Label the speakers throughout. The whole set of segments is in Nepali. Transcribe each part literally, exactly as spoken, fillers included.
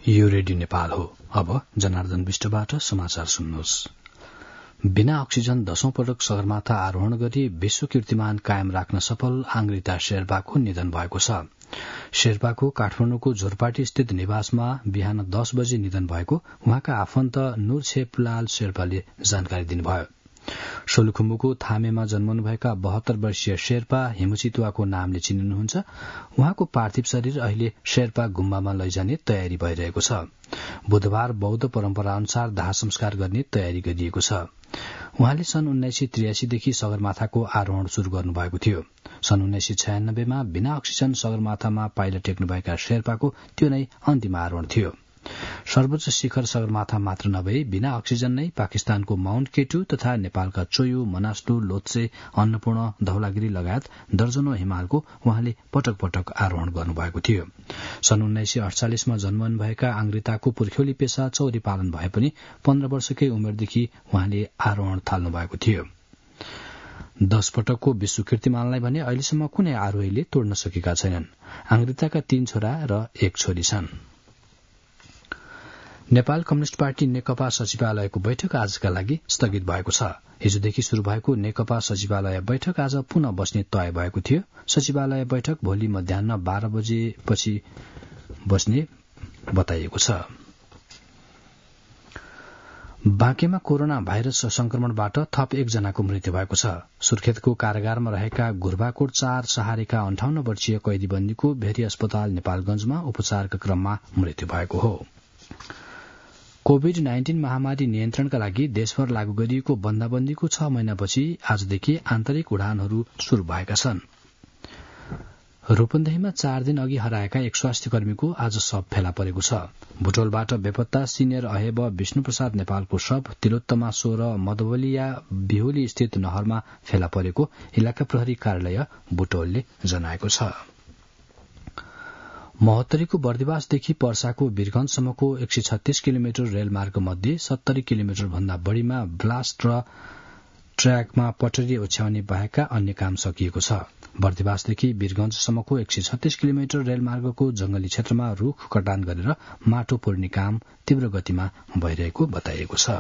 Speaker 1: यो रेडियो नेपाल हो। अब जनार्दन विष्टबाट समाचार सुन्नुहोस्। बिना अक्सिजन दशौं पटक सगरमाथा आरोहण गरी विश्व कीर्तिमान कायम राख्न सफल आंग्रिता शेर्पाको निधन भएको छ। शेर्पाको काठमाडौँको झोरपाटी स्थित निवासमा बिहान दस बजे निधन भएको उहाँका आफन्त नूर छेपलाल शेर्पाले जानकारी दिनुभयो। सोलुखुम्बुको थामेमा जन्मनुभएका बहत्तर वर्षीय शेर्पा हिमचितुवाको नामले चिनिनुहुन्छ। उहाँको पार्थिव शरीर अहिले शेर्पा गुम्बामा लैजाने तयारी भइरहेको छ। बुधबार बौद्ध परम्परा अनुसार दाह संस्कार गर्ने तयारी गरिएको छ। उहाँले सन् उन्नाइस सय त्रियासीदेखि सगरमाथाको आरोहण शुरू गर्नुभएको थियो। सन् उन्नाइस सय छयानब्बेमा बिना अक्सिजन सगरमाथामा पाइला टेक्नुभएका शेर्पाको त्यो नै अन्तिम आरोहण थियो। सर्वोच्च शिखर सगरमाथा मात्र नभई बिना अक्सिजन नै पाकिस्तानको माउन्ट केटु तथा नेपालका चोयु, मनास्लु, लोत्से, अन्नपूर्ण, धौलागिरी लगायत दर्जनौं हिमालको उहाँले पटक पटक आरोहण गर्नुभएको थियो। सन् उन्नाइस सय अडचालिसमा जन्मनुभएका आंग्रिताको पुर्ख्यौली पेशा चौरी पालन भए पनि पन्ध्र वर्षकै उमेरदेखि उहाँले आरोहण थाल्नु भएको थियो। दश पटकको विश्व कीर्तिमानलाई भने अहिलेसम्म कुनै आरोहीले तोड्न सकेका छैनन्। आंग्रिताका तीन छोरा र एक छोरी छन्। नेपाल कम्युनिष्ट पार्टी नेकपा सचिवालयको बैठक आजका लागि स्थगित भएको छ। हिजोदेखि शुरू भएको नेकपा सचिवालय बैठक आज पुनः बस्ने तय भएको थियो। सचिवालय बैठक भोलि मध्याह बाह्र बजेपछि बस्ने बताइएको छ। बाँकेमा कोरोना भाइरस संक्रमणबाट थप एकजनाको मृत्यु भएको छ। सुर्खेतको कारागारमा रहेका घुर्बाकोट चार सहारेका अन्ठाउन्न वर्षीय कैदीबन्दीको भेरी अस्पताल नेपालगंजमा उपचारका क्रममा मृत्यु भएको हो। कोविड नाइन्टीन महामारी नियन्त्रणका लागि देशभर लागू गरिएको बन्दाबन्दीको छ महिनापछि आजदेखि आन्तरिक उडानहरू शुरू भएका छन्। रूपन्देहीमा चार दिन अघि हराएका एक स्वास्थ्य कर्मीको आज शव फेला परेको छ। बुटोलबाट बेपत्ता सिनियर अहेब विष्णुप्रसाद नेपालको शव तिलोत्तमा सोह्र मधवलिया बिहोली स्थित नहरमा फेला परेको इलाका प्रहरी कार्यालय बुटोलले जनाएको छ। महोत्तरीको बर्दिवासदेखि पर्साको वीरगंजसम्मको एक सय छत्तीस किलोमिटर रेलमार्ग मध्ये सत्तरी किलोमिटर भन्दा बढ़ीमा ब्लास्ट र ट्र्याकमा पटरी ओछ्याउने बाहेकका अन्य काम सकिएको छ। बर्दिवासदेखि वीरगंजसम्मको एक सय छत्तीस किलोमिटर रेलमार्गको जंगली क्षेत्रमा रूख कटान गरेर माटो पुर्ने काम तीव्र गतिमा भइरहेको बताइएको छ।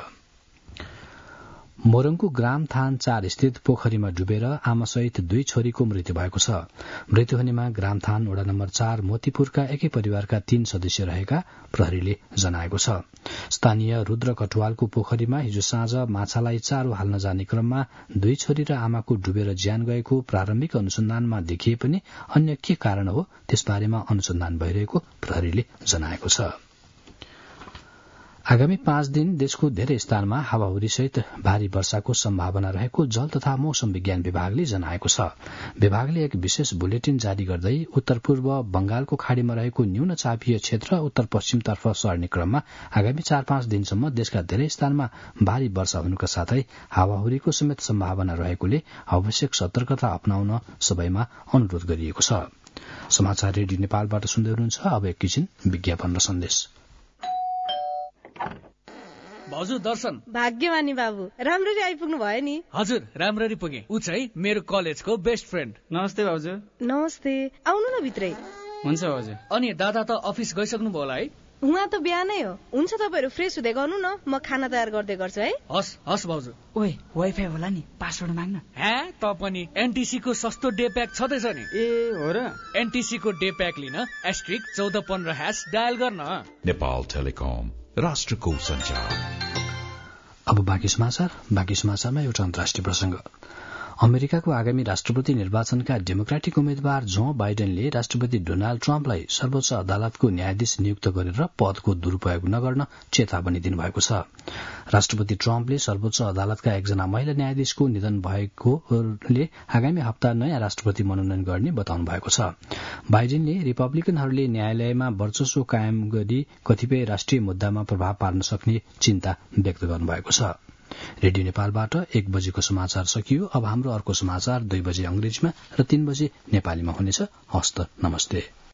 Speaker 1: मोरङको ग्राम थान चार स्थित पोखरीमा डुबेर आमासहित दुई छोरीको मृत्यु भएको छ। मृत्यु हुनेमा ग्राम थान वडा नम्बर चार मोतीपुरका एकै परिवारका तीन सदस्य रहेका प्रहरीले जनाएको छ। स्थानीय रुद्र कटुवालको पोखरीमा हिजो साँझ माछालाई चारो हाल्न जाने क्रममा दुई छोरी र आमाको डुबेर ज्यान गएको प्रारम्भिक अनुसन्धानमा देखिए पनि अन्य के कारण हो त्यसबारेमा अनुसन्धान भइरहेको प्रहरीले जनाएको छ। आगामी पाँच दिन देशको धेरै स्थानमा हावाहुरीसहित भारी वर्षाको सम्भावना रहेको जल तथा मौसम विज्ञान विभागले जनाएको छ। विभागले एक विशेष बुलेटिन जारी गर्दै उत्तर पूर्व बंगालको खाड़ीमा रहेको न्यून चापीय क्षेत्र उत्तर पश्चिमतर्फ सर्ने क्रममा आगामी चार पाँच दिनसम्म देशका धेरै स्थानमा भारी वर्षा हुनुका साथै हावाहुरीको समेत सम्भावना रहेकोले आवश्यक सतर्कता अपनाउन सबैमा अनुरोध गरिएको छ। समाचार रेडियो नेपालबाट सुन्दै हुनुहुन्छ। अब एकैछिन विज्ञापन र सन्देश।
Speaker 2: भाउजू दर्शन।
Speaker 3: भाग्यमानी बाबु, राम्ररी आइपुग्नु भयो नि।
Speaker 2: हजुर राम्ररी पुगे। ऊ चाहिँ मेरो कलेजको बेस्ट फ्रेन्ड।
Speaker 4: नमस्ते भाउजू।
Speaker 3: नमस्ते, आउनु न भित्रै।
Speaker 4: हुन्छ भाउजू।
Speaker 2: अनि दादा त अफिस गइसक्नु भयो होला है?
Speaker 3: उहाँ त बिहानै हो। हुन्छ तपाईँहरू फ्रेस हुँदै गर्नु न, म खाना तयार गर्दै गर्छु है।
Speaker 2: हस् हस् भाउजू।
Speaker 4: ओए वाइफाई होला नि, पासवर्ड माग्न।
Speaker 2: हे त पनि एनटीसी को सस्तो डे प्याक छँदैछ नि।
Speaker 4: ए हो र?
Speaker 2: एनटीसी को डे प्याक लिन एस्ट्रिक चौध पन्ध्र ह्यास डायल गर्न।
Speaker 5: नेपाल टेलिकम, राष्ट्रको सञ्चार।
Speaker 1: अब बाँकी समाचार। बाँकी समाचारमा एउटा अन्तर्राष्ट्रिय प्रसंग। अमेरिकाको आगामी राष्ट्रपति निर्वाचनका डेमोक्रेटिक उम्मेद्वार जो बाइडेनले राष्ट्रपति डोनाल्ड ट्रम्पलाई सर्वोच्च अदालतको न्यायाधीश नियुक्त गरेर पदको दुरूपयोग नगर्न चेतावनी दिनुभएको छ। राष्ट्रपति ट्रम्पले सर्वोच्च अदालतका एकजना महिला न्यायाधीशको निधन भएकोले आगामी हप्ता नयाँ राष्ट्रपति मनोनयन गर्ने बताउनु भएको छ। बाइडेनले रिपब्लिकनहरूले न्यायालयमा वर्चस्व कायम गरी कतिपय राष्ट्रिय मुद्दामा प्रभाव पार्न सक्ने चिन्ता व्यक्त गर्नुभएको छ। रेडियो नेपालबाट एक बजेको समाचार सकियो। अब हाम्रो अर्को समाचार दुई बजे अंग्रेजीमा र तीन बजे नेपालीमा हुनेछ। हस्त नमस्ते।